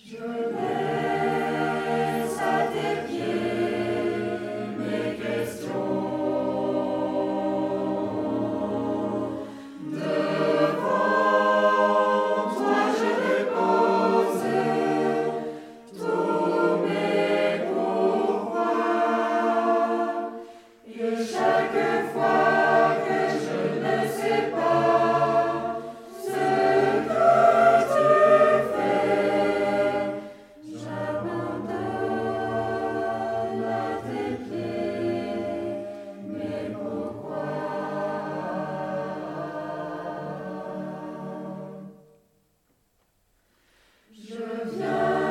Je laisse à tes pieds mes questions. Devant toi je dépose tous mes pourquoi. Et chaque fois que je ne sais pas ce que tu fais, j'abandonne à tes pieds mes pourquoi. Je viens